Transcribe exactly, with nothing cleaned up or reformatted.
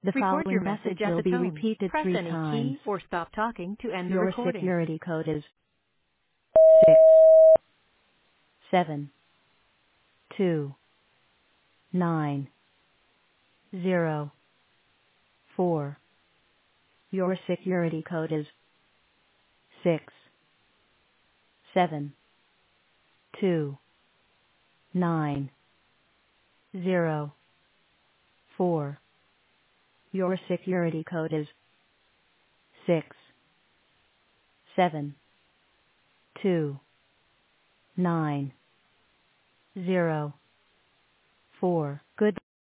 The Record your following message message at will the be tone. repeated Press three any times. key or stop talking to end the Your recording. security code is six seven two nine zero four. Your security code is six seven two nine zero four. Your security code is six seven two nine zero four. Good